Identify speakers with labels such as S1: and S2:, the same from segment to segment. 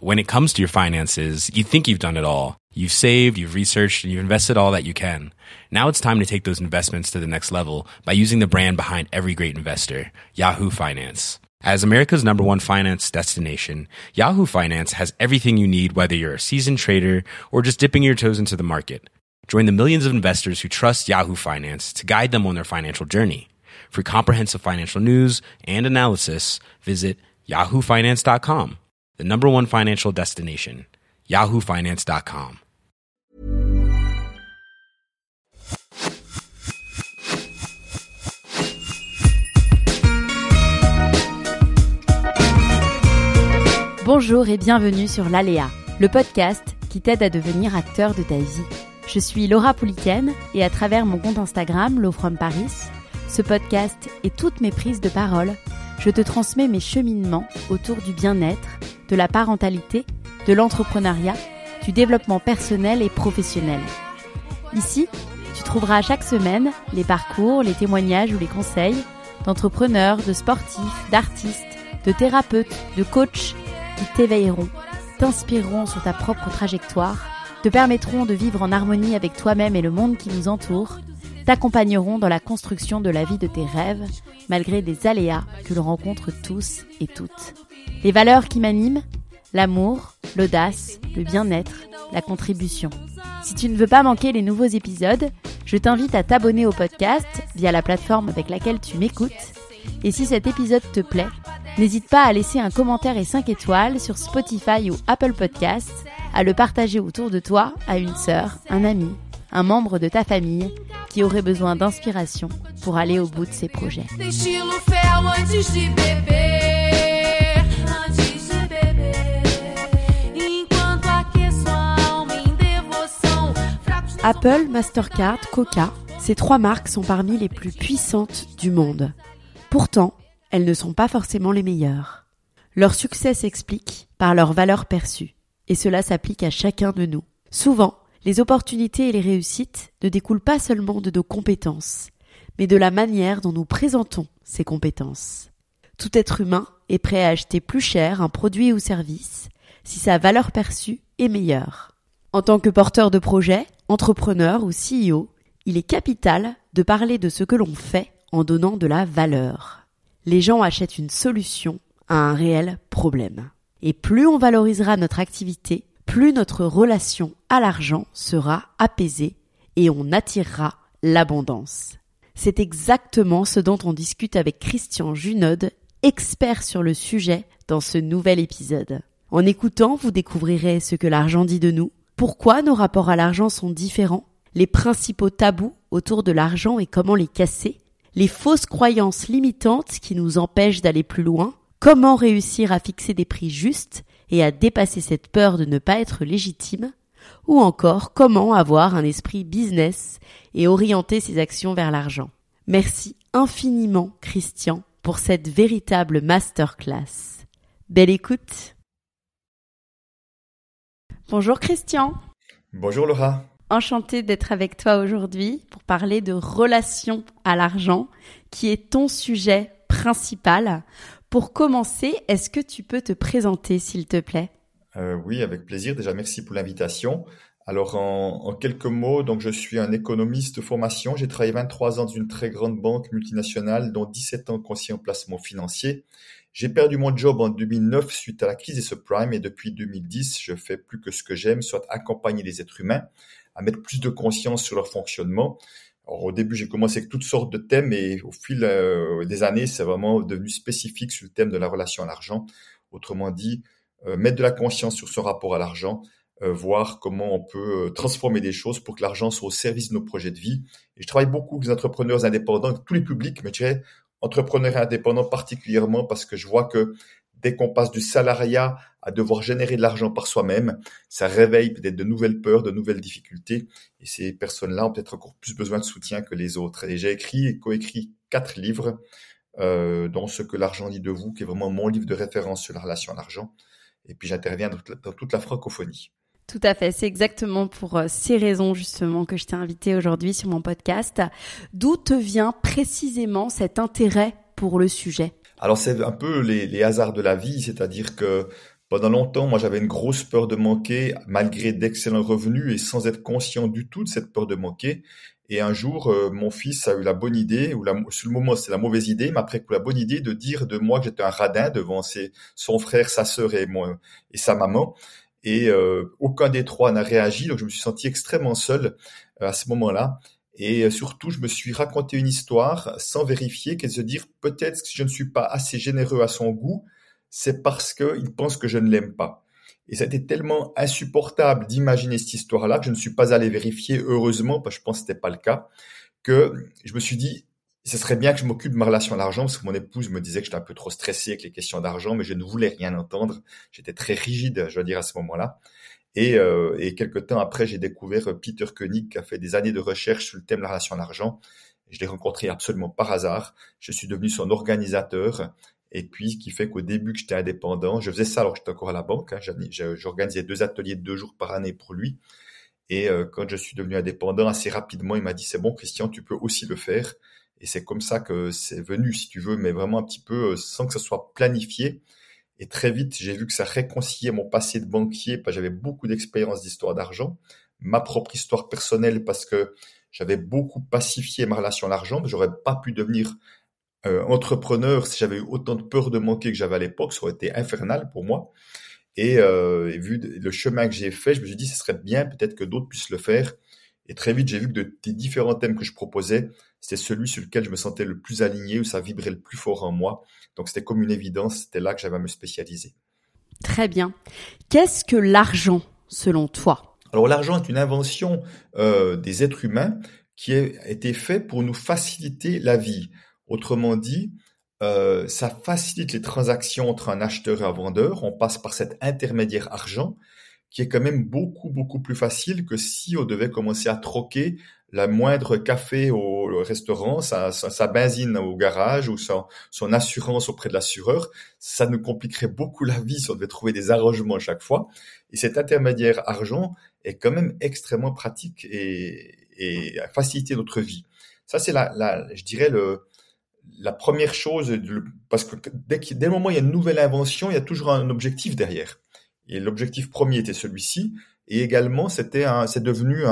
S1: when it comes to your finances, you think you've done it all. You've saved, you've researched, and you've invested all that you can. Now it's time to take those investments to the next level by using the brand behind every great investor, Yahoo Finance. As America's #1 finance destination, Yahoo Finance has everything you need, whether you're a seasoned trader or just dipping your toes into the market. Join the millions of investors who trust Yahoo Finance to guide them on their financial journey. For comprehensive financial news and analysis, visit yahoofinance.com, the #1 financial destination, yahoofinance.com.
S2: Bonjour et bienvenue sur l'Aléa, le podcast qui t'aide à devenir acteur de ta vie. Je suis Laura Pouliken et à travers mon compte Instagram, Lo From Paris, ce podcast et toutes mes prises de parole, je te transmets mes cheminements autour du bien-être, de la parentalité, de l'entrepreneuriat, du développement personnel et professionnel. Ici, tu trouveras chaque semaine les parcours, les témoignages ou les conseils d'entrepreneurs, de sportifs, d'artistes, de thérapeutes, de coachs qui t'éveilleront, t'inspireront sur ta propre trajectoire, te permettront de vivre en harmonie avec toi-même et le monde qui nous entoure, t'accompagneront dans la construction de la vie de tes rêves, malgré des aléas que l'on rencontre tous et toutes. Les valeurs qui m'animent, l'amour, l'audace, le bien-être, la contribution. Si tu ne veux pas manquer les nouveaux épisodes, je t'invite à t'abonner au podcast via la plateforme avec laquelle tu m'écoutes. Et si cet épisode te plaît, n'hésite pas à laisser un commentaire et 5 étoiles sur Spotify ou Apple Podcasts, à le partager autour de toi à une sœur, un ami, un membre de ta famille qui aurait besoin d'inspiration pour aller au bout de ses projets. Apple, Mastercard, Coca, ces 3 marques sont parmi les plus puissantes du monde. Pourtant, elles ne sont pas forcément les meilleures. Leur succès s'explique par leur valeur perçue, et cela s'applique à chacun de nous. Souvent, les opportunités et les réussites ne découlent pas seulement de nos compétences, mais de la manière dont nous présentons ces compétences. Tout être humain est prêt à acheter plus cher un produit ou service si sa valeur perçue est meilleure. En tant que porteur de projet, entrepreneur ou CEO, il est capital de parler de ce que l'on fait en donnant de la valeur. Les gens achètent une solution à un réel problème. Et plus on valorisera notre activité, plus notre relation à l'argent sera apaisée et on attirera l'abondance. C'est exactement ce dont on discute avec Christian Junod, expert sur le sujet dans ce nouvel épisode. En écoutant, vous découvrirez ce que l'argent dit de nous, pourquoi nos rapports à l'argent sont différents, les principaux tabous autour de l'argent et comment les casser, les fausses croyances limitantes qui nous empêchent d'aller plus loin, comment réussir à fixer des prix justes et à dépasser cette peur de ne pas être légitime, ou encore comment avoir un esprit business et orienter ses actions vers l'argent. Merci infiniment, Christian, pour cette véritable masterclass. Belle écoute. Bonjour Christian.
S3: Bonjour Laura.
S2: Enchantée d'être avec toi aujourd'hui pour parler de relation à l'argent, qui est ton sujet principal. Pour commencer, est-ce que tu peux te présenter, s'il te plaît ?
S3: Oui, avec plaisir. Déjà, merci pour l'invitation. Alors, en quelques mots, donc je suis un économiste de formation. J'ai travaillé 23 ans dans une très grande banque multinationale, dont 17 ans conseiller en placement financier. J'ai perdu mon job en 2009 suite à la crise des subprimes et depuis 2010, je fais plus que ce que j'aime, soit accompagner les êtres humains à mettre plus de conscience sur leur fonctionnement. Alors, au début, j'ai commencé avec toutes sortes de thèmes et au fil des années, c'est vraiment devenu spécifique sur le thème de la relation à l'argent. Autrement dit, mettre de la conscience sur ce rapport à l'argent, voir comment on peut transformer des choses pour que l'argent soit au service de nos projets de vie. Et je travaille beaucoup avec les entrepreneurs indépendants, avec tous les publics, mais je dirais entrepreneurs indépendants particulièrement parce que je vois que dès qu'on passe du salariat à devoir générer de l'argent par soi-même, ça réveille peut-être de nouvelles peurs, de nouvelles difficultés. Et ces personnes-là ont peut-être encore plus besoin de soutien que les autres. Et j'ai écrit et coécrit 4 livres, dont Ce que l'argent dit de vous, qui est vraiment mon livre de référence sur la relation à l'argent. Et puis j'interviens dans toute la francophonie.
S2: Tout à fait, c'est exactement pour ces raisons justement que je t'ai invité aujourd'hui sur mon podcast. D'où te vient précisément cet intérêt pour le sujet ?
S3: Alors c'est un peu les hasards de la vie, c'est-à-dire que Pendant longtemps, moi, j'avais une grosse peur de manquer, malgré d'excellents revenus et sans être conscient du tout de cette peur de manquer. Et un jour, mon fils a eu la bonne idée, sur le moment, c'est la mauvaise idée, mais après coup, la bonne idée de dire de moi que j'étais un radin devant son frère, sa sœur et moi et sa maman. Et aucun des trois n'a réagi, donc je me suis senti extrêmement seul à ce moment-là. Et surtout, je me suis raconté une histoire sans vérifier, qu'est se dire peut-être que si je ne suis pas assez généreux à son goût, c'est parce qu'il pense que je ne l'aime pas. Et ça a été tellement insupportable d'imaginer cette histoire-là que je ne suis pas allé vérifier, heureusement, parce que je pense que c'était pas le cas, que je me suis dit, ce serait bien que je m'occupe de ma relation à l'argent, parce que mon épouse me disait que j'étais un peu trop stressé avec les questions d'argent, mais je ne voulais rien entendre. J'étais très rigide, je dois dire, à ce moment-là. Et quelques temps après, j'ai découvert Peter Koenig, qui a fait des années de recherche sur le thème de la relation à l'argent. Je l'ai rencontré absolument par hasard. Je suis devenu son organisateur. Et puis, ce qui fait qu'au début que j'étais indépendant, je faisais ça alors que j'étais encore à la banque. J'organisais 2 ateliers de 2 jours par année pour lui. Et quand je suis devenu indépendant, assez rapidement, il m'a dit, c'est bon, Christian, tu peux aussi le faire. Et c'est comme ça que c'est venu, si tu veux, mais vraiment un petit peu sans que ce soit planifié. Et très vite, j'ai vu que ça réconciliait mon passé de banquier, parce que j'avais beaucoup d'expérience d'histoire d'argent, ma propre histoire personnelle, parce que j'avais beaucoup pacifié ma relation à l'argent. J'aurais pas pu devenir entrepreneur si j'avais eu autant de peur de manquer que j'avais à l'époque. Ça aurait été infernal pour moi. Et vu le chemin que j'ai fait, je me suis dit, ce serait bien peut-être que d'autres puissent le faire. Et très vite, j'ai vu que des différents thèmes que je proposais, c'était celui sur lequel je me sentais le plus aligné, où ça vibrait le plus fort en moi. Donc c'était comme une évidence, c'était là que j'avais à me spécialiser.
S2: Très bien. Qu'est-ce que l'argent, selon toi?
S3: Alors l'argent est une invention des êtres humains qui a été fait pour nous faciliter la vie. Autrement dit, ça facilite les transactions entre un acheteur et un vendeur. On passe par cet intermédiaire argent qui est quand même beaucoup, beaucoup plus facile que si on devait commencer à troquer la moindre café au restaurant, sa benzine au garage ou son assurance auprès de l'assureur. Ça nous compliquerait beaucoup la vie si on devait trouver des arrangements à chaque fois. Et cet intermédiaire argent est quand même extrêmement pratique et a facilité notre vie. Ça, c'est je dirais la première chose, parce que dès le moment où il y a une nouvelle invention, il y a toujours un objectif derrière. Et l'objectif premier était celui-ci, et également c'est devenu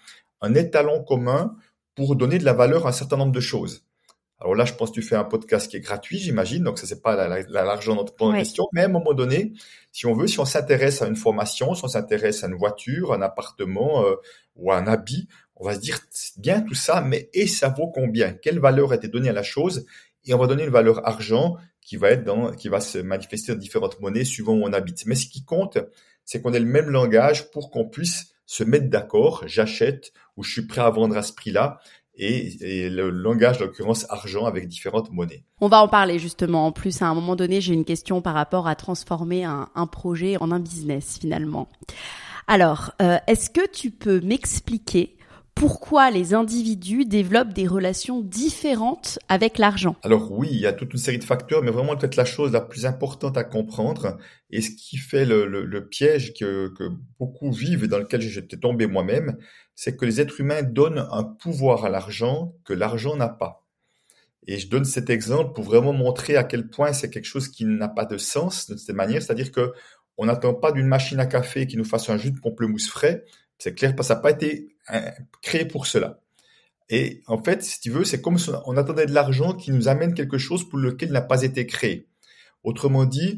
S3: un étalon commun pour donner de la valeur à un certain nombre de choses. Alors là, je pense que tu fais un podcast qui est gratuit, j'imagine, donc ça c'est pas l'argent dont tu poses en question, mais à un moment donné, si on s'intéresse à une formation, si on s'intéresse à une voiture, un appartement ou à un habit, on va se dire, c'est bien tout ça, mais et ça vaut combien? Quelle valeur a été donnée à la chose? Et on va donner une valeur argent qui va se manifester dans différentes monnaies suivant où on habite. Mais ce qui compte, c'est qu'on ait le même langage pour qu'on puisse se mettre d'accord. J'achète ou je suis prêt à vendre à ce prix-là. Et le langage, en l'occurrence, argent avec différentes monnaies.
S2: On va en parler justement. En plus, à un moment donné, j'ai une question par rapport à transformer un projet en un business finalement. Alors, est-ce que tu peux m'expliquer pourquoi les individus développent des relations différentes avec l'argent?
S3: Alors oui, il y a toute une série de facteurs, mais vraiment peut-être la chose la plus importante à comprendre, et ce qui fait le piège que beaucoup vivent et dans lequel j'étais tombé moi-même, c'est que les êtres humains donnent un pouvoir à l'argent que l'argent n'a pas. Et je donne cet exemple pour vraiment montrer à quel point c'est quelque chose qui n'a pas de sens de cette manière, c'est-à-dire que on n'attend pas d'une machine à café qui nous fasse un jus de pamplemousse frais. C'est clair, parce que ça n'a pas été créé pour cela. Et en fait, si tu veux, c'est comme si on attendait de l'argent qui nous amène quelque chose pour lequel il n'a pas été créé. Autrement dit,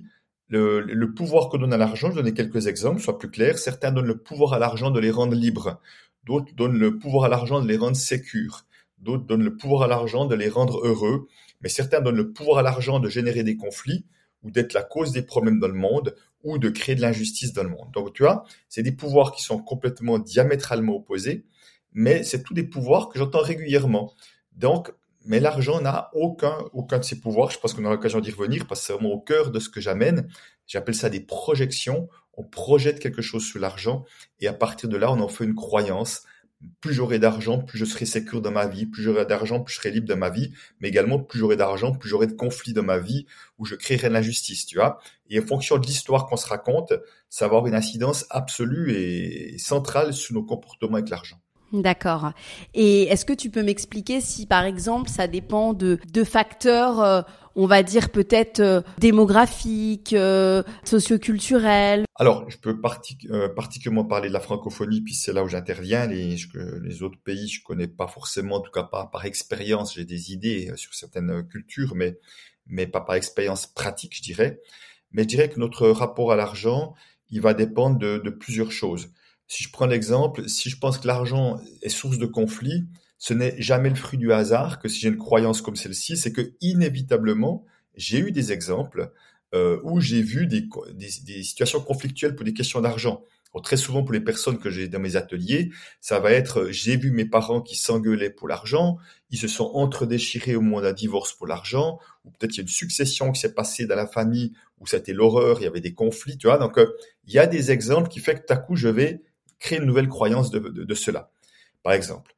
S3: le pouvoir que donne à l'argent, je vais donner quelques exemples, soit plus clair. Certains donnent le pouvoir à l'argent de les rendre libres. D'autres donnent le pouvoir à l'argent de les rendre sécures. D'autres donnent le pouvoir à l'argent de les rendre heureux. Mais certains donnent le pouvoir à l'argent de générer des conflits ou d'être la cause des problèmes dans le monde, ou de créer de l'injustice dans le monde. Donc, tu vois, c'est des pouvoirs qui sont complètement diamétralement opposés, mais c'est tous des pouvoirs que j'entends régulièrement. Donc, mais l'argent n'a aucun de ces pouvoirs. Je pense qu'on aura l'occasion d'y revenir, parce que c'est vraiment au cœur de ce que j'amène. J'appelle ça des projections. On projette quelque chose sur l'argent, et à partir de là, on en fait une croyance. Plus j'aurai d'argent, plus je serai sécure dans ma vie, plus j'aurai d'argent, plus je serai libre dans ma vie, mais également plus j'aurai d'argent, plus j'aurai de conflits dans ma vie où je créerai de l'injustice, tu vois. Et en fonction de l'histoire qu'on se raconte, ça va avoir une incidence absolue et centrale sur nos comportements avec l'argent.
S2: D'accord. Et est-ce que tu peux m'expliquer si, par exemple, ça dépend de facteurs, on va dire peut-être démographiques, socioculturels?
S3: Alors, je peux particulièrement parler de la francophonie, puis c'est là où j'interviens. Les autres pays, je connais pas forcément, en tout cas pas par expérience. J'ai des idées sur certaines cultures, mais pas par expérience pratique, je dirais. Mais je dirais que notre rapport à l'argent, il va dépendre de plusieurs choses. Si je prends l'exemple, si je pense que l'argent est source de conflit, ce n'est jamais le fruit du hasard que si j'ai une croyance comme celle-ci, c'est que inévitablement, j'ai eu des exemples où j'ai vu des situations conflictuelles pour des questions d'argent. Alors, très souvent, pour les personnes que j'ai dans mes ateliers, ça va être j'ai vu mes parents qui s'engueulaient pour l'argent, ils se sont entre-déchirés au moment d'un divorce pour l'argent, ou peut-être il y a une succession qui s'est passée dans la famille où ça a été l'horreur, il y avait des conflits, tu vois. Donc, il y a des exemples qui fait que tout à coup, je vais créer une nouvelle croyance de cela. Par exemple,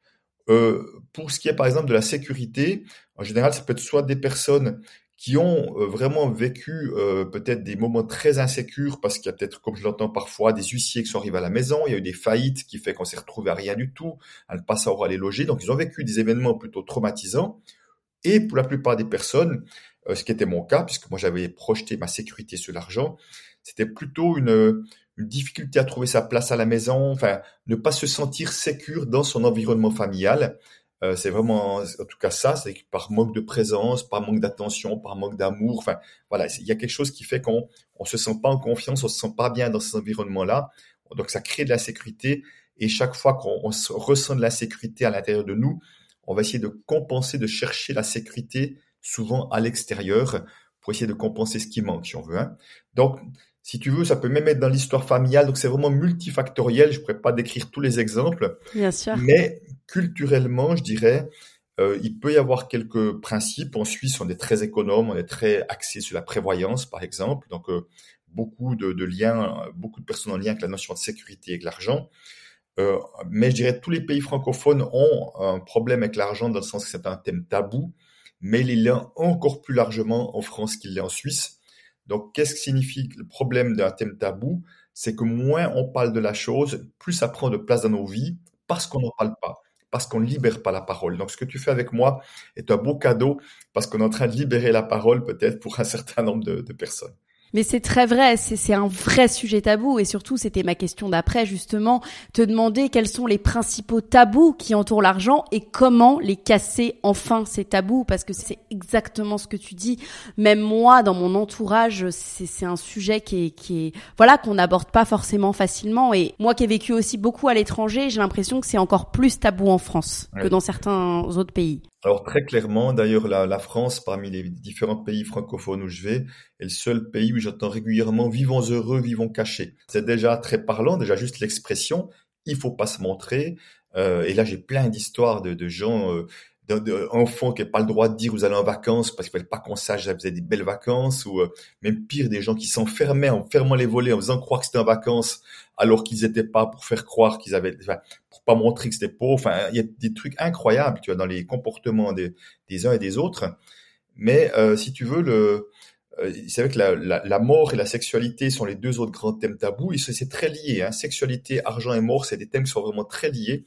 S3: pour ce qui est par exemple de la sécurité, en général, ça peut être soit des personnes qui ont vraiment vécu peut-être des moments très insécures parce qu'il y a peut-être, comme je l'entends parfois, des huissiers qui sont arrivés à la maison, il y a eu des faillites qui fait qu'on s'est retrouvé à rien du tout, à ne pas savoir où aller loger. Donc, ils ont vécu des événements plutôt traumatisants. Et pour la plupart des personnes, ce qui était mon cas, puisque moi j'avais projeté ma sécurité sur l'argent, c'était plutôt une difficulté à trouver sa place à la maison, enfin, ne pas se sentir sécure dans son environnement familial. C'est vraiment, en tout cas ça, c'est par manque de présence, par manque d'attention, par manque d'amour. Enfin, voilà, il y a quelque chose qui fait qu'on se sent pas en confiance, on se sent pas bien dans ces environnements-là. Donc ça crée de l'insécurité. Et chaque fois qu'on ressent de l'insécurité à l'intérieur de nous, on va essayer de compenser, de chercher la sécurité souvent à l'extérieur pour essayer de compenser ce qui manque, si on veut. Hein. Donc, si tu veux, ça peut même être dans l'histoire familiale. Donc, c'est vraiment multifactoriel. Je pourrais pas décrire tous les exemples.
S2: Bien sûr.
S3: Mais culturellement, je dirais, il peut y avoir quelques principes. En Suisse, on est très économe, on est très axé sur la prévoyance, par exemple. Donc, beaucoup de liens, beaucoup de personnes en lien avec la notion de sécurité et de l'argent. Mais je dirais que tous les pays francophones ont un problème avec l'argent dans le sens que c'est un thème tabou, mais il l'est encore plus largement en France qu'il l'est en Suisse. Donc, qu'est-ce que signifie le problème d'un thème tabou? C'est que moins on parle de la chose, plus ça prend de place dans nos vies parce qu'on n'en parle pas, parce qu'on ne libère pas la parole. Donc, ce que tu fais avec moi est un beau cadeau parce qu'on est en train de libérer la parole peut-être pour un certain nombre de personnes.
S2: Mais c'est très vrai, c'est un vrai sujet tabou et surtout c'était ma question d'après justement, te demander quels sont les principaux tabous qui entourent l'argent et comment les casser enfin ces tabous parce que c'est exactement ce que tu dis. Même moi dans mon entourage, c'est un sujet qui est voilà qu'on n'aborde pas forcément facilement et moi qui ai vécu aussi beaucoup à l'étranger, j'ai l'impression que c'est encore plus tabou en France que dans certains autres pays.
S3: Alors très clairement, d'ailleurs, la France, parmi les différents pays francophones où je vais, est le seul pays où j'entends régulièrement «vivons heureux, vivons cachés». C'est déjà très parlant, déjà juste l'expression, il faut pas se montrer. Et là, j'ai plein d'histoires de gens, d'enfants qui n'ont pas le droit de dire vous allez en vacances parce qu'il ne fallait pas qu'on sache que vous avez des belles vacances, ou même pire, des gens qui s'enfermaient en fermant les volets, en faisant croire que c'était en vacances alors qu'ils n'étaient pas, pour faire croire qu'ils avaient, enfin, pour pas montrer que c'était pauvre. Enfin, il y a des trucs incroyables, tu vois, dans les comportements des uns et des autres. Mais si tu veux, c'est vrai que la mort et la sexualité sont les deux autres grands thèmes tabous, et c'est très lié. Hein. Sexualité, argent et mort, c'est des thèmes qui sont vraiment très liés.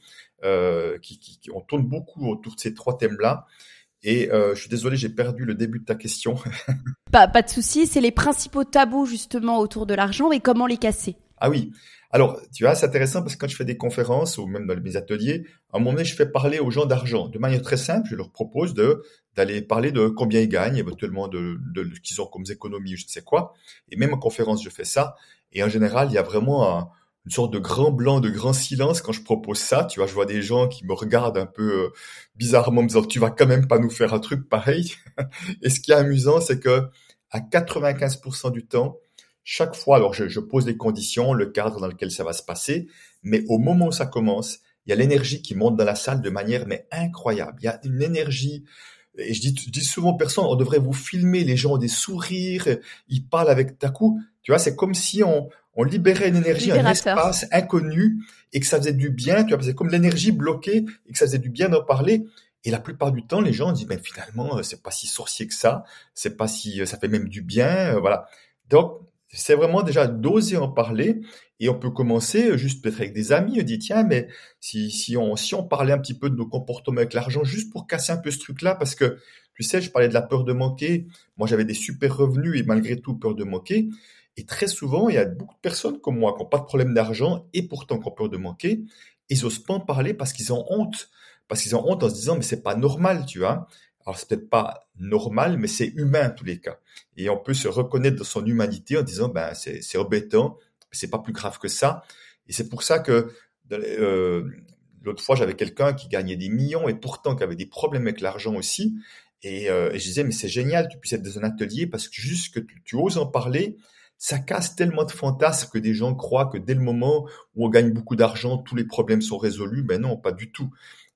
S3: On tourne beaucoup autour de ces trois thèmes-là. Et je suis désolé, j'ai perdu le début de ta question.
S2: Pas de souci, c'est les principaux tabous justement autour de l'argent et comment les casser.
S3: Ah oui. Alors, tu vois, c'est intéressant parce que quand je fais des conférences ou même dans mes ateliers, à un moment donné, je fais parler aux gens d'argent. De manière très simple, je leur propose d'aller parler de combien ils gagnent, éventuellement de ce qu'ils ont comme économie, je ne sais quoi. Et même en conférence, je fais ça. Et en général, il y a vraiment une sorte de grand blanc, de grand silence quand je propose ça. Tu vois, je vois des gens qui me regardent un peu bizarrement, en me disant, tu vas quand même pas nous faire un truc pareil. Et ce qui est amusant, c'est que à 95% du temps, chaque fois, alors je pose les conditions, le cadre dans lequel ça va se passer, mais au moment où ça commence, il y a l'énergie qui monte dans la salle de manière mais incroyable. Il y a une énergie, et je dis souvent aux personnes, on devrait vous filmer, les gens ont des sourires, ils parlent avec d'un coup, tu vois, c'est comme si on libérait une énergie, un espace inconnu, et que ça faisait du bien, tu vois, c'est comme l'énergie bloquée, et que ça faisait du bien d'en parler. Et la plupart du temps, les gens disent, mais finalement, c'est pas si sorcier que ça, c'est pas si, ça fait même du bien, voilà. Donc, C'est vraiment déjà d'oser en parler et on peut commencer juste peut-être avec des amis. On dit tiens, mais si on parlait un petit peu de nos comportements avec l'argent juste pour casser un peu ce truc-là, parce que tu sais, je parlais de la peur de manquer. Moi, j'avais des super revenus et malgré tout peur de manquer. Et très souvent, il y a beaucoup de personnes comme moi qui n'ont pas de problème d'argent et pourtant qui ont peur de manquer. Ils osent pas en parler parce qu'ils ont honte. Parce qu'ils ont honte en se disant mais c'est pas normal, tu vois. Alors c'est peut-être pas normal, mais c'est humain en tous les cas. Et on peut se reconnaître dans son humanité en disant ben c'est embêtant, mais c'est pas plus grave que ça. Et c'est pour ça que l'autre fois j'avais quelqu'un qui gagnait des millions et pourtant qui avait des problèmes avec l'argent aussi. Et je disais mais c'est génial, tu puisses être dans un atelier parce que juste que tu oses en parler, ça casse tellement de fantasmes que des gens croient que dès le moment où on gagne beaucoup d'argent, tous les problèmes sont résolus. Ben non, pas du tout.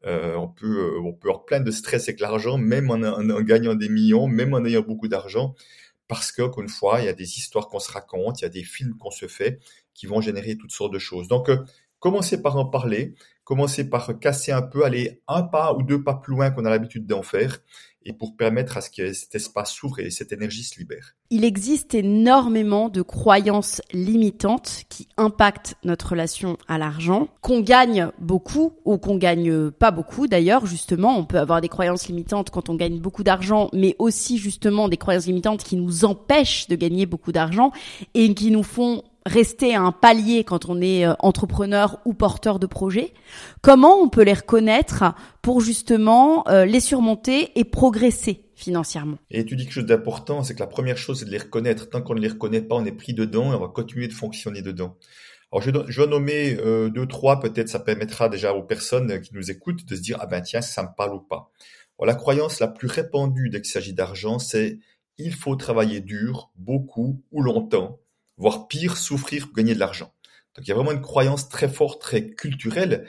S3: On peut avoir plein de stress avec l'argent, même en gagnant des millions, même en ayant beaucoup d'argent, parce que, encore une fois, il y a des histoires qu'on se raconte, il y a des films qu'on se fait qui vont générer toutes sortes de choses. Donc, commencez par en parler, commencez par casser un peu, aller un pas ou deux pas plus loin qu'on a l'habitude d'en faire, et pour permettre à ce que cet espace s'ouvre et cette énergie se libère.
S2: Il existe énormément de croyances limitantes qui impactent notre relation à l'argent, qu'on gagne beaucoup ou qu'on gagne pas beaucoup. D'ailleurs, justement, on peut avoir des croyances limitantes quand on gagne beaucoup d'argent, mais aussi justement des croyances limitantes qui nous empêchent de gagner beaucoup d'argent et qui nous font rester à un palier quand on est entrepreneur ou porteur de projet. Comment on peut les reconnaître pour justement les surmonter et progresser financièrement?
S3: Et tu dis quelque chose d'important, c'est que la première chose, c'est de les reconnaître. Tant qu'on ne les reconnaît pas, on est pris dedans et on va continuer de fonctionner dedans. Alors, je vais nommer deux, trois, peut-être ça permettra déjà aux personnes qui nous écoutent de se dire « Ah ben tiens, ça me parle ou pas ». Alors, la croyance la plus répandue dès qu'il s'agit d'argent, c'est « Il faut travailler dur, beaucoup ou longtemps ». Voire pire, souffrir pour gagner de l'argent. Donc il y a vraiment une croyance très forte, très culturelle,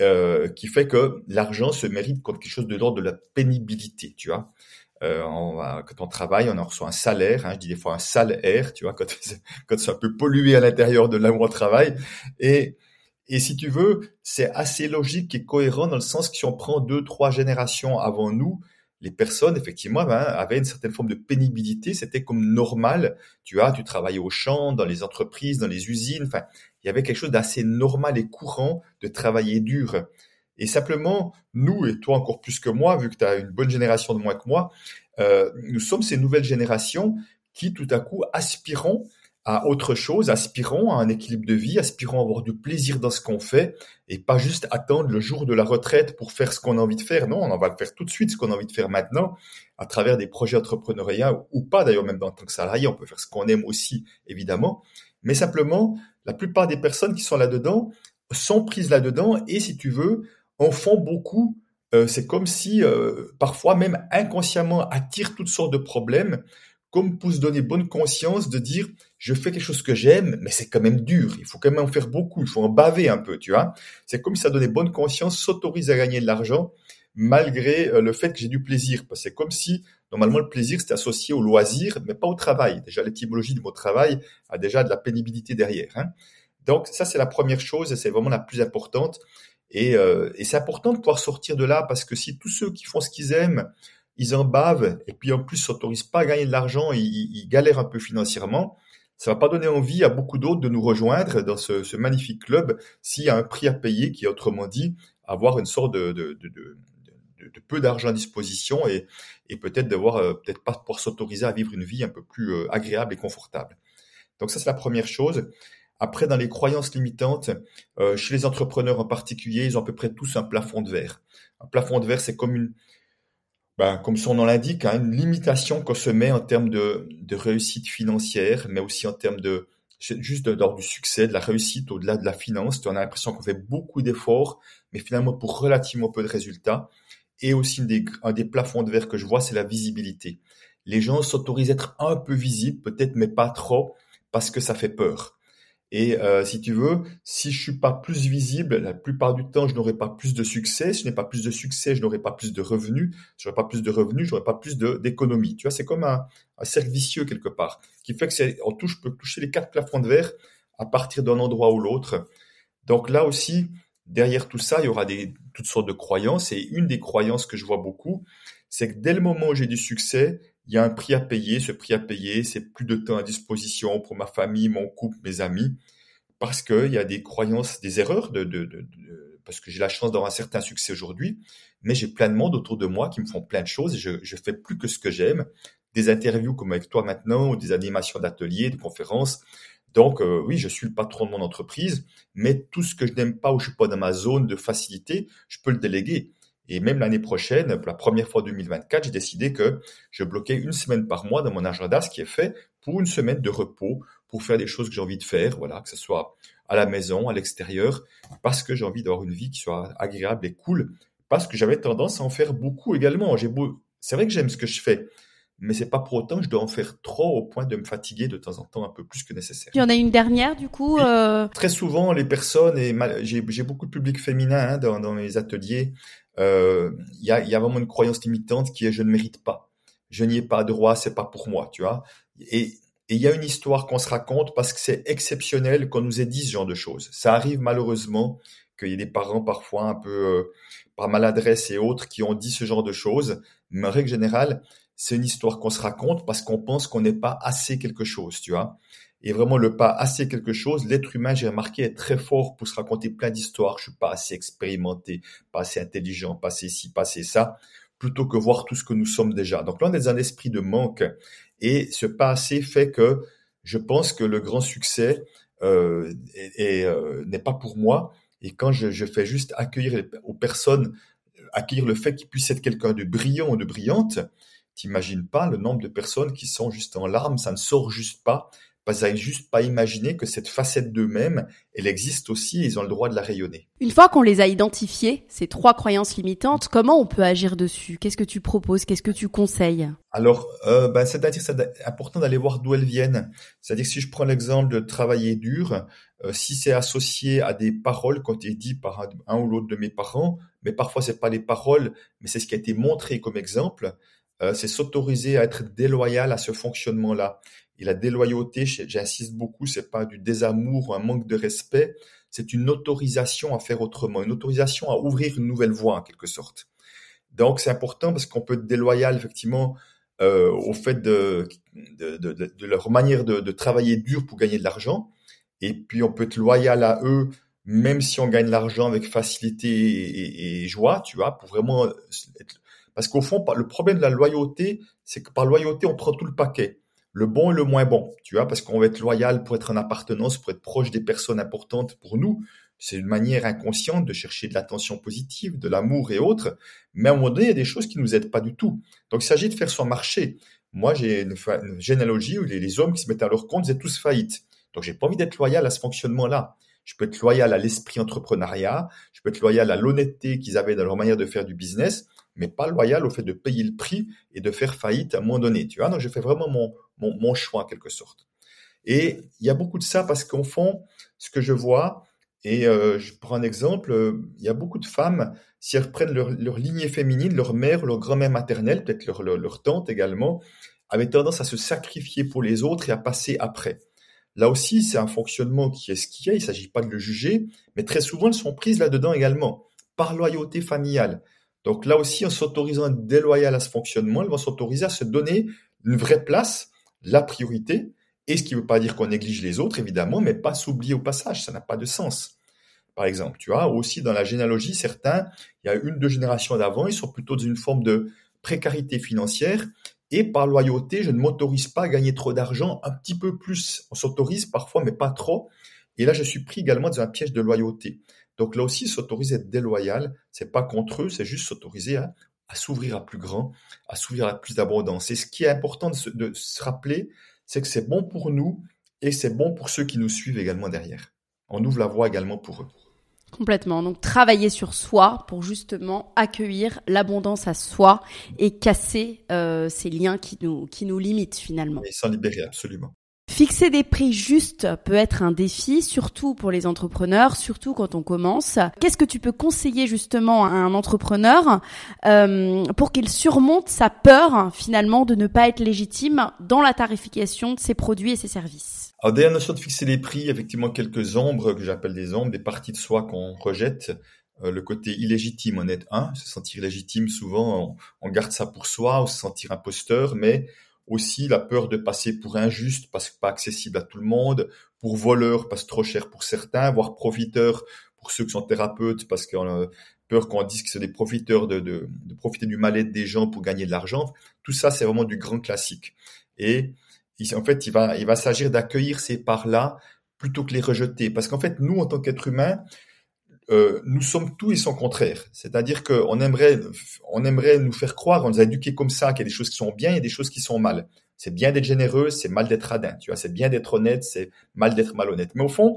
S3: qui fait que l'argent se mérite comme quelque chose de l'ordre de la pénibilité, tu vois. Quand on travaille, on en reçoit un salaire, je dis des fois un salaire, tu vois, quand c'est un peu pollué à l'intérieur de là où on travaille. Et si tu veux, c'est assez logique et cohérent dans le sens que si on prend 2-3 générations avant nous, les personnes, effectivement, avaient une certaine forme de pénibilité. C'était comme normal. Tu travaillais au champ, dans les entreprises, dans les usines. Enfin, il y avait quelque chose d'assez normal et courant de travailler dur. Et simplement, nous, et toi encore plus que moi, vu que tu as une bonne génération de moins que moi, nous sommes ces nouvelles générations qui, tout à coup, aspirons à autre chose, aspirons à un équilibre de vie, aspirons à avoir du plaisir dans ce qu'on fait et pas juste attendre le jour de la retraite pour faire ce qu'on a envie de faire. Non, on va le faire tout de suite, ce qu'on a envie de faire maintenant, à travers des projets entrepreneuriaux ou pas d'ailleurs, même en tant que salarié, on peut faire ce qu'on aime aussi, évidemment. Mais simplement, la plupart des personnes qui sont là-dedans sont prises là-dedans et si tu veux, en font beaucoup. C'est comme si, parfois même inconsciemment, attirent toutes sortes de problèmes comme pour se donner bonne conscience de dire je fais quelque chose que j'aime, mais c'est quand même dur, il faut quand même en faire beaucoup, il faut en baver un peu, tu vois. C'est comme si ça donnait bonne conscience, s'autorise à gagner de l'argent malgré le fait que j'ai du plaisir. Parce que c'est comme si, normalement, le plaisir c'était associé au loisir, mais pas au travail. Déjà, l'étymologie du mot travail a déjà de la pénibilité derrière. Donc ça, c'est la première chose et c'est vraiment la plus importante. Et c'est important de pouvoir sortir de là parce que si tous ceux qui font ce qu'ils aiment, ils en bavent et puis en plus s'autorisent pas à gagner de l'argent, ils galèrent un peu financièrement, ça va pas donner envie à beaucoup d'autres de nous rejoindre dans ce magnifique club s'il y a un prix à payer qui est autrement dit avoir une sorte de peu d'argent à disposition et peut-être devoir peut-être pas pouvoir s'autoriser à vivre une vie un peu plus agréable et confortable. Donc ça c'est la première chose. Après, dans les croyances limitantes, chez les entrepreneurs en particulier, ils ont à peu près tous un plafond de verre. Un plafond de verre, c'est comme comme son nom l'indique, une limitation qu'on se met en termes de réussite financière, mais aussi en termes juste d'ordre du succès, de la réussite au-delà de la finance. On a l'impression qu'on fait beaucoup d'efforts, mais finalement pour relativement peu de résultats. Et aussi un des plafonds de verre que je vois, c'est la visibilité. Les gens s'autorisent à être un peu visibles, peut-être, mais pas trop, parce que ça fait peur. Et si tu veux, si je suis pas plus visible, la plupart du temps, je n'aurai pas plus de succès. Si je n'ai pas plus de succès, je n'aurai pas plus de revenus. Si j'aurai pas plus de revenus, j'aurai pas plus d'économie. Tu vois, c'est comme un cercle vicieux quelque part, qui fait que je peux toucher les 4 plafonds de verre à partir d'un endroit ou l'autre. Donc là aussi, derrière tout ça, il y aura toutes sortes de croyances. Et une des croyances que je vois beaucoup, c'est que dès le moment où j'ai du succès, il y a un prix à payer. Ce prix à payer, c'est plus de temps à disposition pour ma famille, mon couple, mes amis, parce qu'il y a des croyances, des erreurs parce que j'ai la chance d'avoir un certain succès aujourd'hui, mais j'ai plein de monde autour de moi qui me font plein de choses et je fais plus que ce que j'aime. Des interviews comme avec toi maintenant, ou des animations d'ateliers, de conférences. Donc, oui, je suis le patron de mon entreprise, mais tout ce que je n'aime pas ou je suis pas dans ma zone de facilité, je peux le déléguer. Et même l'année prochaine, pour la première fois en 2024, j'ai décidé que je bloquais une semaine par mois dans mon agenda, ce qui est fait pour une semaine de repos, pour faire des choses que j'ai envie de faire, voilà, que ce soit à la maison, à l'extérieur, parce que j'ai envie d'avoir une vie qui soit agréable et cool, parce que j'avais tendance à en faire beaucoup également. C'est vrai que j'aime ce que je fais, mais c'est pas pour autant que je dois en faire trop au point de me fatiguer de temps en temps un peu plus que nécessaire.
S2: Il y en a une dernière, du coup.
S3: Très souvent, les personnes, j'ai beaucoup de public féminin dans mes ateliers, il y a vraiment une croyance limitante qui est je ne mérite pas, je n'y ai pas droit, c'est pas pour moi, tu vois. Et il y a une histoire qu'on se raconte parce que c'est exceptionnel qu'on nous ait dit ce genre de choses. Ça arrive malheureusement qu'il y ait des parents parfois un peu par maladresse et autres qui ont dit ce genre de choses, mais en règle générale, c'est une histoire qu'on se raconte parce qu'on pense qu'on n'est pas assez quelque chose, tu vois. Et vraiment, le pas assez quelque chose, l'être humain, j'ai remarqué, est très fort pour se raconter plein d'histoires. Je suis pas assez expérimenté, pas assez intelligent, pas assez ci, pas assez ça, plutôt que voir tout ce que nous sommes déjà. Donc là, on est dans un esprit de manque. Et ce pas assez fait que je pense que le grand succès n'est pas pour moi. Et quand je fais juste accueillir aux personnes, accueillir le fait qu'ils puissent être quelqu'un de brillant ou de brillante, t'imagines pas le nombre de personnes qui sont juste en larmes, ça ne sort juste pas, parce qu'ils n'arrivent juste pas à imaginer que cette facette d'eux-mêmes, elle existe aussi et ils ont le droit de la rayonner.
S2: Une fois qu'on les a identifiées, ces 3 croyances limitantes, comment on peut agir dessus? Qu'est-ce que tu proposes? Qu'est-ce que tu conseilles?
S3: Alors, c'est-à-dire c'est important d'aller voir d'où elles viennent. C'est-à-dire que si je prends l'exemple de travailler dur, si c'est associé à des paroles qui ont été dites par un ou l'autre de mes parents, mais parfois c'est pas les paroles, mais c'est ce qui a été montré comme exemple, c'est s'autoriser à être déloyal à ce fonctionnement-là. Et la déloyauté, j'insiste beaucoup, c'est pas du désamour ou un manque de respect, c'est une autorisation à faire autrement, une autorisation à ouvrir une nouvelle voie en quelque sorte. Donc c'est important parce qu'on peut être déloyal effectivement au fait de leur manière de travailler dur pour gagner de l'argent, et puis on peut être loyal à eux même si on gagne de l'argent avec facilité et joie, tu vois, pour vraiment être... Parce qu'au fond, le problème de la loyauté, c'est que par loyauté, on prend tout le paquet. Le bon et le moins bon, tu vois, parce qu'on va être loyal pour être en appartenance, pour être proche des personnes importantes pour nous. C'est une manière inconsciente de chercher de l'attention positive, de l'amour et autres. Mais à un moment donné, il y a des choses qui nous aident pas du tout. Donc, il s'agit de faire son marché. Moi, j'ai une généalogie où les hommes qui se mettent à leur compte faisaient tous faillite. Donc, j'ai pas envie d'être loyal à ce fonctionnement-là. Je peux être loyal à l'esprit entrepreneuriat. Je peux être loyal à l'honnêteté qu'ils avaient dans leur manière de faire du business, mais pas loyal au fait de payer le prix et de faire faillite à un moment donné, tu vois. Donc, je fais vraiment mon choix, en quelque sorte. Et il y a beaucoup de ça parce qu'au fond, ce que je vois, et je prends un exemple, il y a beaucoup de femmes, si elles reprennent leur lignée féminine, leur mère, leur grand-mère maternelle, peut-être leur tante également, avaient tendance à se sacrifier pour les autres et à passer après. Là aussi, c'est un fonctionnement qui est ce qu'il y a, il ne s'agit pas de le juger, mais très souvent, elles sont prises là-dedans également, par loyauté familiale. Donc là aussi, en s'autorisant à être déloyal à ce fonctionnement, elles vont s'autoriser à se donner une vraie place, la priorité, et ce qui ne veut pas dire qu'on néglige les autres, évidemment, mais pas s'oublier au passage, ça n'a pas de sens. Par exemple, tu vois, aussi dans la généalogie, certains, il y a 1-2 générations d'avant, ils sont plutôt dans une forme de précarité financière, et par loyauté, je ne m'autorise pas à gagner trop d'argent, un petit peu plus. On s'autorise parfois, mais pas trop. Et là, je suis pris également dans un piège de loyauté. Donc là aussi, s'autoriser à être déloyal, c'est pas contre eux, c'est juste s'autoriser à s'ouvrir à plus grand, à s'ouvrir à plus d'abondance. Et ce qui est important de se rappeler, c'est que c'est bon pour nous et c'est bon pour ceux qui nous suivent également derrière. On ouvre la voie également pour eux.
S2: Complètement. Donc, travailler sur soi pour justement accueillir l'abondance à soi et casser ces liens qui nous limitent finalement.
S3: Et s'en libérer, absolument.
S2: Fixer des prix justes peut être un défi, surtout pour les entrepreneurs, surtout quand on commence. Qu'est-ce que tu peux conseiller justement à un entrepreneur pour qu'il surmonte sa peur finalement de ne pas être légitime dans la tarification de ses produits et ses services?
S3: Alors derrière la notion de fixer les prix, effectivement quelques ombres que j'appelle des ombres, des parties de soi qu'on rejette. le côté illégitime en est un, se sentir légitime, souvent on garde ça pour soi, ou se sentir imposteur, mais aussi la peur de passer pour injuste parce que pas accessible à tout le monde, pour voleur parce que trop cher pour certains, voire profiteur pour ceux qui sont thérapeutes parce qu'on a peur qu'on dise que c'est des profiteurs de profiter du mal-être des gens pour gagner de l'argent. Tout ça, c'est vraiment du grand classique. Et en fait, il va s'agir d'accueillir ces parts-là plutôt que les rejeter. Parce qu'en fait, nous, en tant qu'êtres humains, nous sommes tout et son contraire. C'est-à-dire qu'on aimerait nous faire croire, on nous a éduqués comme ça, qu'il y a des choses qui sont bien et des choses qui sont mal. C'est bien d'être généreux, c'est mal d'être radin. Tu vois, c'est bien d'être honnête, c'est mal d'être malhonnête. Mais au fond,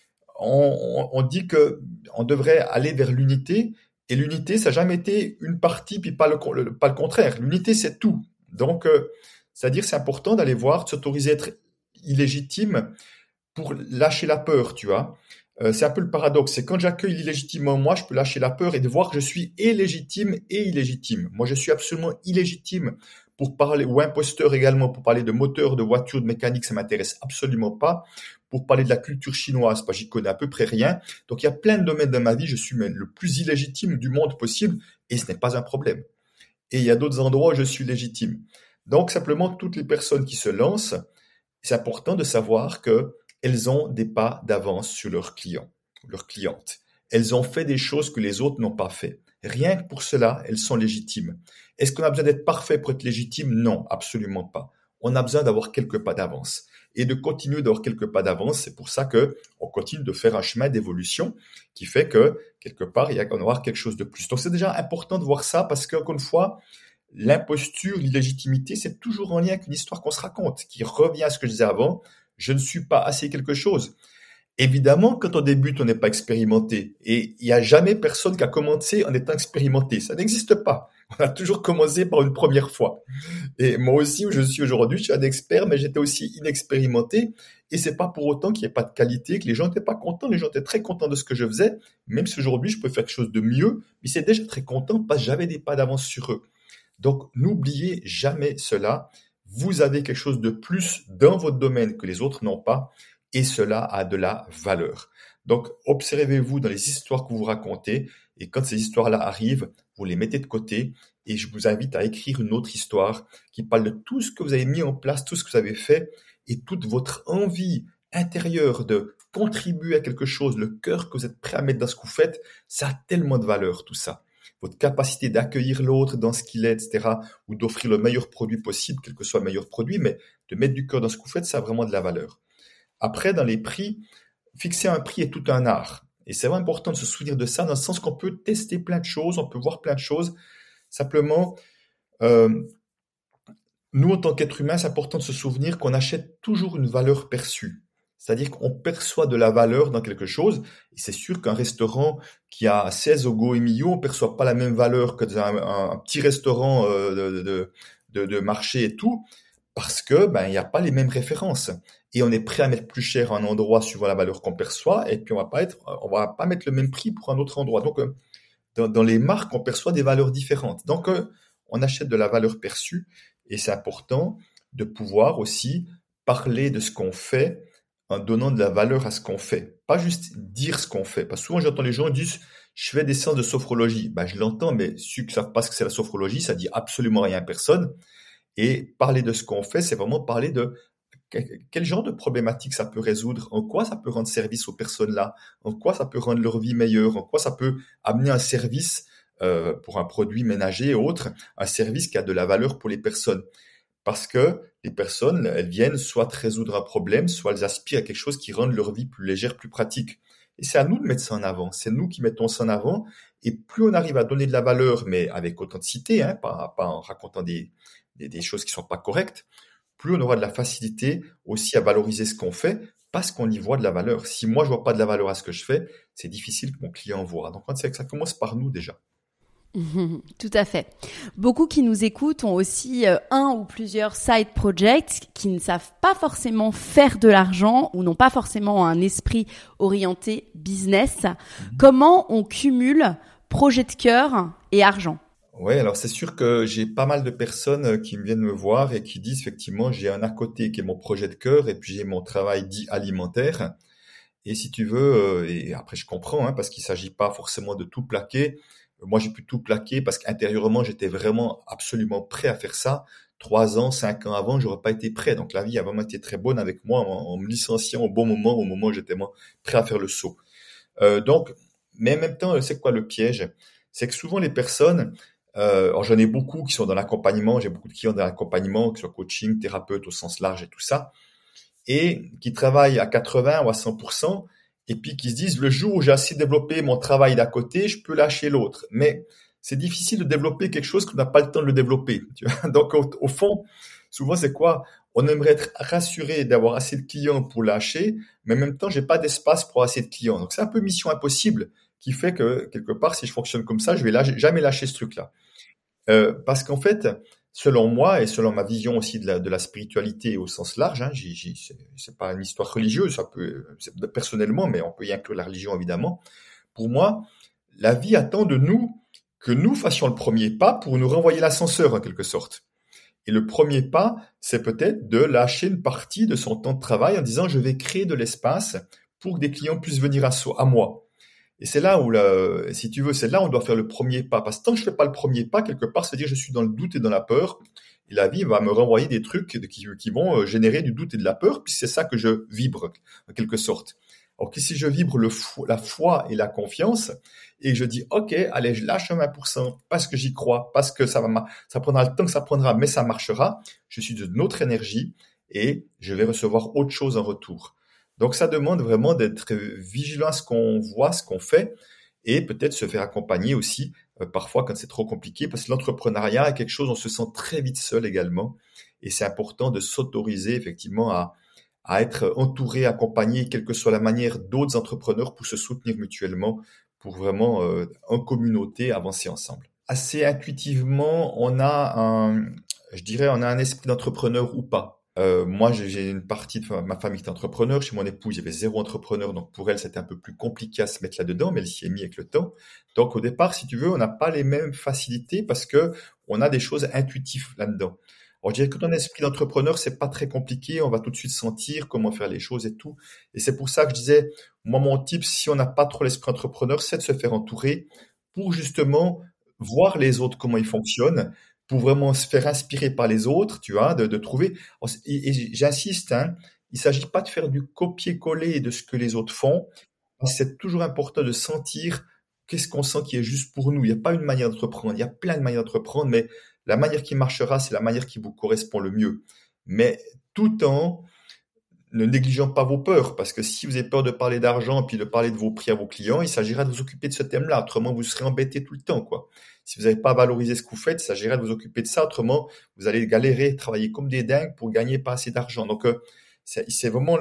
S3: on dit que on devrait aller vers l'unité, et l'unité, ça n'a jamais été une partie puis pas le contraire. L'unité, c'est tout. Donc, c'est-à-dire, c'est important d'aller voir, de s'autoriser à être illégitime pour lâcher la peur, tu vois. C'est un peu le paradoxe. C'est quand j'accueille l'illégitimement moi, je peux lâcher la peur et de voir que je suis et légitime et illégitime. Moi, je suis absolument illégitime pour parler, ou imposteur également, pour parler de moteur, de voiture, de mécanique, ça m'intéresse absolument pas. Pour parler de la culture chinoise, j'y connais à peu près rien. Donc, il y a plein de domaines de ma vie, je suis même le plus illégitime du monde possible et ce n'est pas un problème. Et il y a d'autres endroits où je suis légitime. Donc, simplement, toutes les personnes qui se lancent, c'est important de savoir que elles ont des pas d'avance sur leurs clients, leurs clientes. Elles ont fait des choses que les autres n'ont pas fait. Rien que pour cela, elles sont légitimes. Est-ce qu'on a besoin d'être parfait pour être légitime? Non, absolument pas. On a besoin d'avoir quelques pas d'avance et de continuer d'avoir quelques pas d'avance. C'est pour ça que on continue de faire un chemin d'évolution qui fait que quelque part, il y a qu'on va avoir quelque chose de plus. Donc, c'est déjà important de voir ça parce qu'encore une fois, l'imposture, l'illégitimité, c'est toujours en lien avec une histoire qu'on se raconte, qui revient à ce que je disais avant. Je ne suis pas assez quelque chose. Évidemment, quand on débute, on n'est pas expérimenté. Et il n'y a jamais personne qui a commencé en étant expérimenté. Ça n'existe pas. On a toujours commencé par une première fois. Et moi aussi, où je suis aujourd'hui, je suis un expert, mais j'étais aussi inexpérimenté. Et c'est pas pour autant qu'il n'y ait pas de qualité, que les gens n'étaient pas contents. Les gens étaient très contents de ce que je faisais. Même si aujourd'hui, je peux faire quelque chose de mieux, mais c'est déjà très content parce que j'avais des pas d'avance sur eux. Donc, n'oubliez jamais cela. Vous avez quelque chose de plus dans votre domaine que les autres n'ont pas, et cela a de la valeur. Donc, observez-vous dans les histoires que vous racontez, et quand ces histoires-là arrivent, vous les mettez de côté, et je vous invite à écrire une autre histoire qui parle de tout ce que vous avez mis en place, tout ce que vous avez fait, et toute votre envie intérieure de contribuer à quelque chose, le cœur que vous êtes prêt à mettre dans ce que vous faites, ça a tellement de valeur, tout ça. Votre capacité d'accueillir l'autre dans ce qu'il est, etc., ou d'offrir le meilleur produit possible, quel que soit le meilleur produit, mais de mettre du cœur dans ce que vous faites, ça a vraiment de la valeur. Après, dans les prix, fixer un prix est tout un art. Et c'est vraiment important de se souvenir de ça, dans le sens qu'on peut tester plein de choses, on peut voir plein de choses. Simplement, nous, en tant qu'êtres humains, c'est important de se souvenir qu'on achète toujours une valeur perçue. C'est-à-dire qu'on perçoit de la valeur dans quelque chose. Et c'est sûr qu'un restaurant qui a 16 Ogo et Millau, on ne perçoit pas la même valeur que un petit restaurant de marché et tout, parce que il n'y a pas les mêmes références. Et on est prêt à mettre plus cher à un endroit suivant la valeur qu'on perçoit, et puis on va pas mettre le même prix pour un autre endroit. Donc, dans les marques, on perçoit des valeurs différentes. Donc, on achète de la valeur perçue, et c'est important de pouvoir aussi parler de ce qu'on fait en donnant de la valeur à ce qu'on fait. Pas juste dire ce qu'on fait. Parce que souvent, j'entends les gens dire « je fais des séances de sophrologie ». Je l'entends, mais ceux qui ne savent pas ce que c'est la sophrologie, ça dit absolument rien à personne. Et parler de ce qu'on fait, c'est vraiment parler de quel genre de problématique ça peut résoudre, en quoi ça peut rendre service aux personnes-là, en quoi ça peut rendre leur vie meilleure, en quoi ça peut amener un service pour un produit ménager et autres, un service qui a de la valeur pour les personnes. Parce que les personnes, elles viennent soit résoudre un problème, soit elles aspirent à quelque chose qui rende leur vie plus légère, plus pratique. Et c'est à nous de mettre ça en avant. C'est nous qui mettons ça en avant. Et plus on arrive à donner de la valeur, mais avec authenticité, pas en racontant des choses qui sont pas correctes, plus on aura de la facilité aussi à valoriser ce qu'on fait parce qu'on y voit de la valeur. Si moi, je vois pas de la valeur à ce que je fais, c'est difficile que mon client voit. Donc, c'est que ça commence par nous déjà.
S2: Tout à fait. Beaucoup qui nous écoutent ont aussi un ou plusieurs side projects qui ne savent pas forcément faire de l'argent ou n'ont pas forcément un esprit orienté business. Comment on cumule projet de cœur et argent?
S3: Oui, alors c'est sûr que j'ai pas mal de personnes qui viennent me voir et qui disent effectivement j'ai un à côté qui est mon projet de cœur et puis j'ai mon travail dit alimentaire. Et si tu veux, et après je comprends, hein, parce qu'il s'agit pas forcément de tout plaquer. Moi, j'ai pu tout plaquer parce qu'intérieurement, j'étais vraiment absolument prêt à faire ça. 3 ans, 5 ans avant, j'aurais pas été prêt. Donc la vie a vraiment été très bonne avec moi en me licenciant au bon moment, au moment où j'étais moi prêt à faire le saut. Donc, mais en même temps, c'est quoi le piège? C'est que souvent les personnes, alors j'en ai beaucoup qui sont dans l'accompagnement, j'ai beaucoup de clients dans l'accompagnement, que ce soit coaching, thérapeute au sens large et tout ça, et qui travaillent à 80 ou à 100%, et puis qui se disent, le jour où j'ai assez développé mon travail d'à côté, je peux lâcher l'autre. Mais c'est difficile de développer quelque chose qu'on n'a pas le temps de le développer. Tu vois. Donc, au fond, souvent, c'est quoi? On aimerait être rassuré d'avoir assez de clients pour lâcher, mais en même temps, j'ai pas d'espace pour assez de clients. Donc, c'est un peu mission impossible qui fait que, quelque part, si je fonctionne comme ça, je vais jamais lâcher ce truc-là. Parce qu'en fait, selon moi et selon ma vision aussi de la spiritualité au sens large, hein, c'est pas une histoire religieuse, ça peut, personnellement, mais on peut y inclure la religion évidemment. Pour moi, la vie attend de nous que nous fassions le premier pas pour nous renvoyer l'ascenseur en quelque sorte. Et le premier pas, c'est peut-être de lâcher une partie de son temps de travail en disant je vais créer de l'espace pour que des clients puissent venir à moi. Et c'est là où, si tu veux, c'est là où on doit faire le premier pas. Parce que tant que je fais pas le premier pas, quelque part, c'est-à-dire que je suis dans le doute et dans la peur. Et la vie va me renvoyer des trucs qui vont générer du doute et de la peur, puis c'est ça que je vibre, en quelque sorte. Alors que si je vibre la foi et la confiance, et que je dis, OK, allez, je lâche un 20% parce que j'y crois, parce que ça prendra le temps que ça prendra, mais ça marchera, je suis d'une autre énergie et je vais recevoir autre chose en retour. Donc ça demande vraiment d'être vigilant à ce qu'on voit, ce qu'on fait, et peut-être se faire accompagner aussi, parfois quand c'est trop compliqué, parce que l'entrepreneuriat est quelque chose, on se sent très vite seul également, et c'est important de s'autoriser effectivement à être entouré, accompagné, quelle que soit la manière d'autres entrepreneurs pour se soutenir mutuellement, pour vraiment en communauté avancer ensemble. Assez intuitivement, on a un esprit d'entrepreneur ou pas. Moi, j'ai une partie de ma famille qui est entrepreneur. Chez mon épouse, il y avait 0 entrepreneur. Donc, pour elle, c'était un peu plus compliqué à se mettre là-dedans, mais elle s'y est mise avec le temps. Donc, au départ, si tu veux, on n'a pas les mêmes facilités parce que on a des choses intuitives là-dedans. Alors, je dirais que ton esprit d'entrepreneur, c'est pas très compliqué. On va tout de suite sentir comment faire les choses et tout. Et c'est pour ça que je disais, moi, mon tip, si on n'a pas trop l'esprit entrepreneur, c'est de se faire entourer pour justement voir les autres, comment ils fonctionnent, pour vraiment se faire inspirer par les autres, tu vois, de trouver. Et j'insiste, hein, il s'agit pas de faire du copier-coller de ce que les autres font. C'est toujours important de sentir qu'est-ce qu'on sent qui est juste pour nous. Il n'y a pas une manière d'entreprendre, il y a plein de manières d'entreprendre, mais la manière qui marchera, c'est la manière qui vous correspond le mieux. Mais tout en ne négligeant pas vos peurs, parce que si vous avez peur de parler d'argent puis de parler de vos prix à vos clients, il s'agira de vous occuper de ce thème-là. Autrement, vous serez embêté tout le temps, quoi. Si vous n'avez pas valorisé ce que vous faites, il s'agira de vous occuper de ça. Autrement, vous allez galérer, travailler comme des dingues pour gagner pas assez d'argent. Donc, c'est vraiment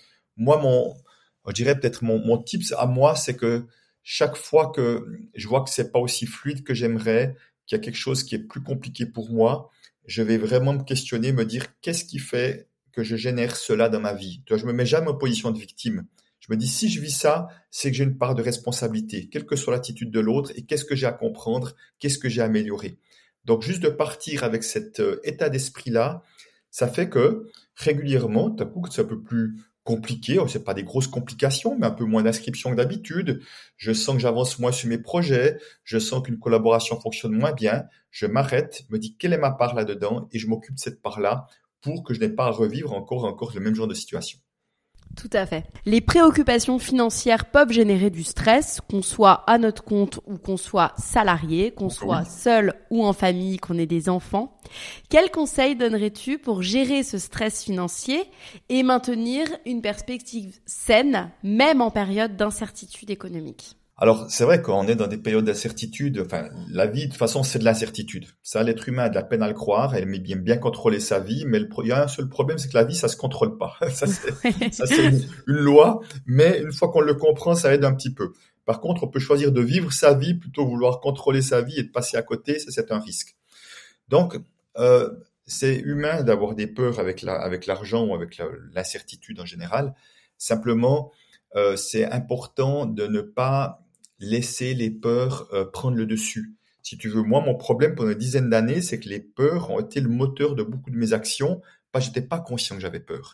S3: je dirais peut-être mon tips à moi, c'est que chaque fois que je vois que c'est pas aussi fluide que j'aimerais, qu'il y a quelque chose qui est plus compliqué pour moi, je vais vraiment me questionner, me dire qu'est-ce qui fait que je génère cela dans ma vie. Tu vois, je me mets jamais en position de victime. Je me dis, si je vis ça, c'est que j'ai une part de responsabilité, quelle que soit l'attitude de l'autre, et qu'est-ce que j'ai à comprendre, qu'est-ce que j'ai à améliorer. Donc, juste de partir avec cet état d'esprit-là, ça fait que régulièrement, d'un coup, c'est un peu plus compliqué, c'est pas des grosses complications, mais un peu moins d'inscriptions que d'habitude. Je sens que j'avance moins sur mes projets, je sens qu'une collaboration fonctionne moins bien. Je m'arrête, me dis quelle est ma part là-dedans, et je m'occupe de cette part-là pour que je n'ai pas à revivre encore le même genre de situation.
S2: Tout à fait. Les préoccupations financières peuvent générer du stress, qu'on soit à notre compte ou qu'on soit salarié, qu'on soit seul ou en famille, qu'on ait des enfants. Quels conseils donnerais-tu pour gérer ce stress financier et maintenir une perspective saine, même en période d'incertitude économique ?
S3: Alors, c'est vrai qu'on est dans des périodes d'incertitude. Enfin, la vie, de toute façon, c'est de l'incertitude. Ça, l'être humain a de la peine à le croire. Elle aime bien contrôler sa vie, mais il y a un seul problème, c'est que la vie, ça se contrôle pas. Ça, c'est une loi, mais une fois qu'on le comprend, ça aide un petit peu. Par contre, on peut choisir de vivre sa vie plutôt que vouloir contrôler sa vie et de passer à côté. Ça, c'est un risque. Donc, c'est humain d'avoir des peurs avec l'argent ou avec l'incertitude en général. Simplement, c'est important de ne pas laisser les peurs prendre le dessus. Si tu veux, moi, mon problème pendant une dizaine d'années, c'est que les peurs ont été le moteur de beaucoup de mes actions, parce que j'étais pas conscient que j'avais peur.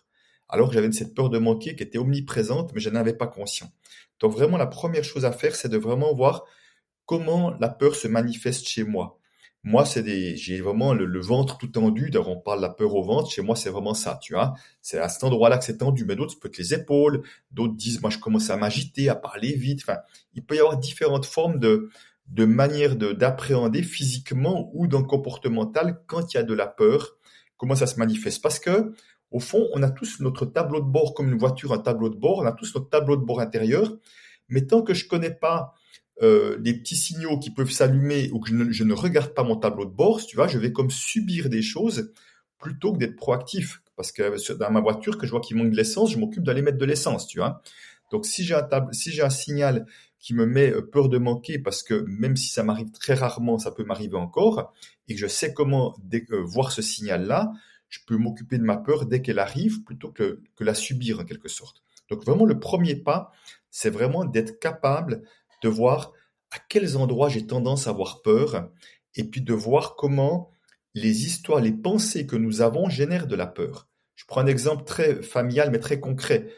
S3: alors que j'avais cette peur de manquer qui était omniprésente, mais je n'en avais pas conscience. Donc vraiment, la première chose à faire, c'est de vraiment voir comment la peur se manifeste chez moi. Moi, j'ai vraiment le ventre tout tendu. D'ailleurs, on parle de la peur au ventre. Chez moi, c'est vraiment ça, tu vois. C'est à cet endroit-là que c'est tendu. Mais d'autres, ça peut être les épaules. D'autres disent, moi, je commence à m'agiter, à parler vite. Enfin, il peut y avoir différentes formes de manières d'appréhender physiquement ou dans le comportemental quand il y a de la peur. Comment ça se manifeste? Parce que, au fond, on a tous notre tableau de bord comme une voiture, un tableau de bord. On a tous notre tableau de bord intérieur. Mais tant que je connais pas les petits signaux qui peuvent s'allumer ou que je ne regarde pas mon tableau de bord, tu vois, je vais comme subir des choses plutôt que d'être proactif. Parce que dans ma voiture, que je vois qu'il manque de l'essence, je m'occupe d'aller mettre de l'essence, tu vois. Donc si j'ai un signal qui me met peur de manquer, parce que même si ça m'arrive très rarement, ça peut m'arriver encore, et que je sais comment voir ce signal-là, je peux m'occuper de ma peur dès qu'elle arrive plutôt que la subir en quelque sorte. Donc vraiment le premier pas, c'est vraiment d'être capable de voir à quels endroits j'ai tendance à avoir peur, et puis de voir comment les histoires, les pensées que nous avons génèrent de la peur. Je prends un exemple très familial, mais très concret.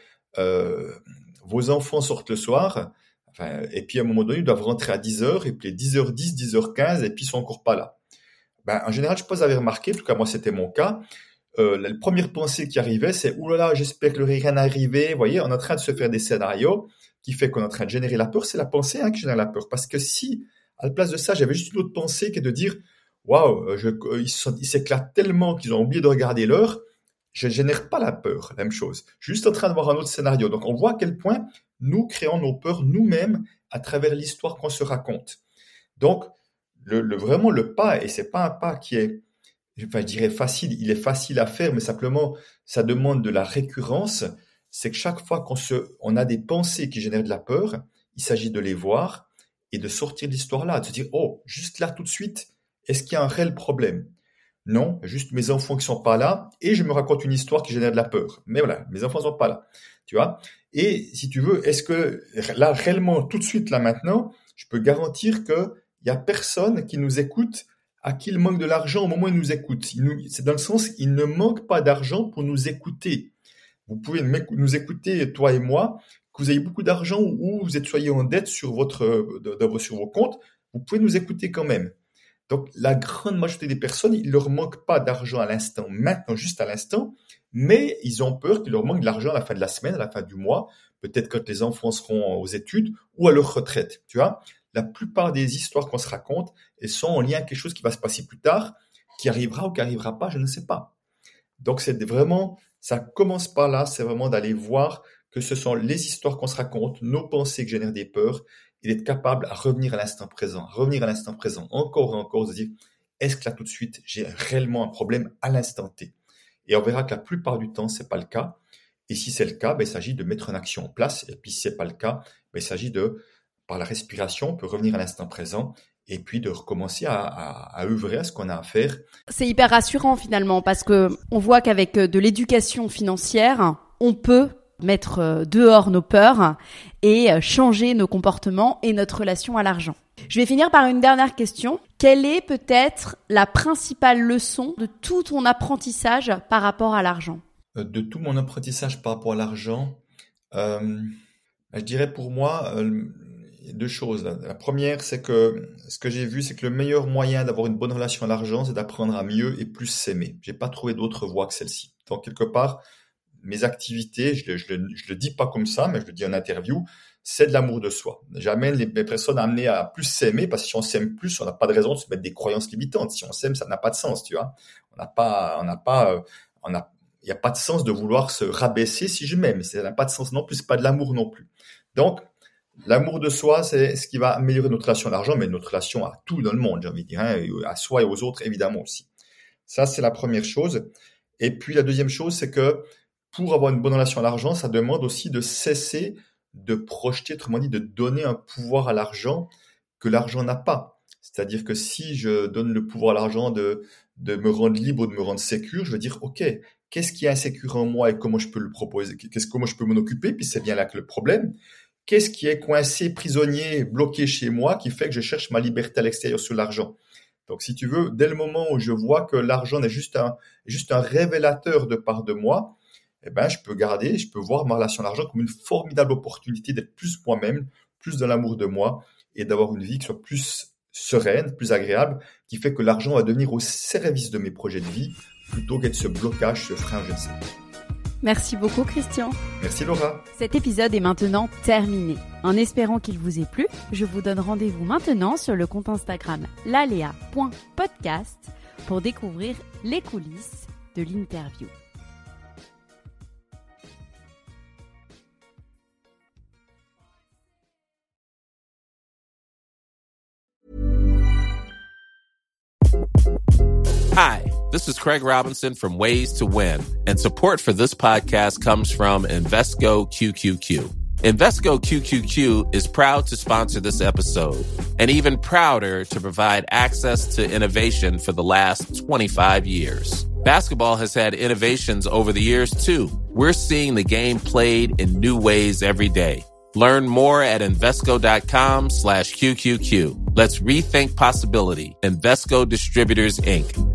S3: Vos enfants sortent le soir, et puis à un moment donné, ils doivent rentrer à 10h, et puis 10h10, 10h15, et puis ils sont encore pas là. En général, je ne sais pas si vous avez remarqué, en tout cas moi c'était mon cas, la première pensée qui arrivait, c'est « Ouh là là, j'espère que leur rien n'est arrivé ». Vous voyez, on est en train de se faire des scénarios qui fait qu'on est en train de générer la peur. C'est la pensée qui génère la peur. Parce que si, à la place de ça, j'avais juste une autre pensée qui est de dire « Waouh, ils s'éclatent tellement qu'ils ont oublié de regarder l'heure », je ne génère pas la peur, la même chose. Je suis juste en train de voir un autre scénario. Donc on voit à quel point nous créons nos peurs nous-mêmes à travers l'histoire qu'on se raconte. Donc, vraiment le pas, et c'est pas un pas qui est, je dirais facile, il est facile à faire, mais simplement, ça demande de la récurrence. C'est que chaque fois on a des pensées qui génèrent de la peur, il s'agit de les voir et de sortir de l'histoire-là, de se dire, oh, juste là, tout de suite, est-ce qu'il y a un réel problème? Non, juste mes enfants qui sont pas là, et je me raconte une histoire qui génère de la peur. Mais voilà, mes enfants sont pas là, tu vois. Et si tu veux, est-ce que là, réellement, tout de suite, là, maintenant, je peux garantir que il y a personne qui nous écoute à qui il manque de l'argent au moment où il nous écoute. C'est dans le sens, il ne manque pas d'argent pour nous écouter. Vous pouvez nous écouter, toi et moi, que vous ayez beaucoup d'argent ou vous soyez en dette sur vos comptes, vous pouvez nous écouter quand même. Donc, la grande majorité des personnes, il leur manque pas d'argent à l'instant, maintenant, juste à l'instant, mais ils ont peur qu'il leur manque de l'argent à la fin de la semaine, à la fin du mois, peut-être quand les enfants seront aux études ou à leur retraite, tu vois. La plupart des histoires qu'on se raconte, elles sont en lien avec quelque chose qui va se passer plus tard, qui arrivera ou qui arrivera pas, je ne sais pas. Donc, c'est vraiment, ça commence par là, c'est vraiment d'aller voir que ce sont les histoires qu'on se raconte, nos pensées qui génèrent des peurs, et d'être capable à revenir à l'instant présent, encore et encore, de se dire, est-ce que là tout de suite, j'ai réellement un problème à l'instant T? Et on verra que la plupart du temps, c'est pas le cas. Et si c'est le cas, il s'agit de mettre une action en place. Et puis si c'est pas le cas, il s'agit par la respiration, on peut revenir à l'instant présent et puis de recommencer à œuvrer à ce qu'on a à faire.
S2: C'est hyper rassurant finalement parce que on voit qu'avec de l'éducation financière, on peut mettre dehors nos peurs et changer nos comportements et notre relation à l'argent. Je vais finir par une dernière question. Quelle est peut-être la principale leçon de tout ton apprentissage par rapport à l'argent?
S3: De tout mon apprentissage par rapport à l'argent, je dirais pour moi deux choses. La première, c'est que ce que j'ai vu, c'est que le meilleur moyen d'avoir une bonne relation à l'argent, c'est d'apprendre à mieux et plus s'aimer. J'ai pas trouvé d'autre voie que celle-ci. Donc quelque part, mes activités, je le dis pas comme ça, mais je le dis en interview, c'est de l'amour de soi. J'amène les personnes à amener à plus s'aimer, parce que si on s'aime plus, on n'a pas de raison de se mettre des croyances limitantes. Si on s'aime, ça n'a pas de sens, tu vois. Il n'y a pas de sens de vouloir se rabaisser si je m'aime. Ça n'a pas de sens non plus, c'est pas de l'amour non plus. Donc, l'amour de soi, c'est ce qui va améliorer notre relation à l'argent, mais notre relation à tout dans le monde, j'ai envie de dire, à soi et aux autres, évidemment aussi. Ça, c'est la première chose. Et puis, la deuxième chose, c'est que pour avoir une bonne relation à l'argent, ça demande aussi de cesser de projeter, autrement dit, de donner un pouvoir à l'argent que l'argent n'a pas. C'est-à-dire que si je donne le pouvoir à l'argent de me rendre libre ou de me rendre sécure, je veux dire, OK, qu'est-ce qui est insécure en moi et comment je peux le proposer, comment je peux m'en occuper, puis c'est bien là que le problème. Qu'est-ce qui est coincé, prisonnier, bloqué chez moi qui fait que je cherche ma liberté à l'extérieur sur l'argent? Donc, si tu veux, dès le moment où je vois que l'argent est juste un révélateur de part de moi, je peux voir ma relation à l'argent comme une formidable opportunité d'être plus moi-même, plus dans l'amour de moi et d'avoir une vie qui soit plus sereine, plus agréable, qui fait que l'argent va devenir au service de mes projets de vie plutôt qu'être ce blocage, ce frein, je ne sais pas.
S2: Merci beaucoup Christian.
S3: Merci Laura.
S2: Cet épisode est maintenant terminé. En espérant qu'il vous ait plu, je vous donne rendez-vous maintenant sur le compte Instagram lalea.podcast pour découvrir les coulisses de l'interview.
S4: Hi, this is Craig Robinson from Ways to Win, and support for this podcast comes from Invesco QQQ. Invesco QQQ is proud to sponsor this episode, and even prouder to provide access to innovation for the last 25 years. Basketball has had innovations over the years, too. We're seeing the game played in new ways every day. Learn more at Invesco.com/QQQ. Let's rethink possibility. Invesco Distributors, Inc.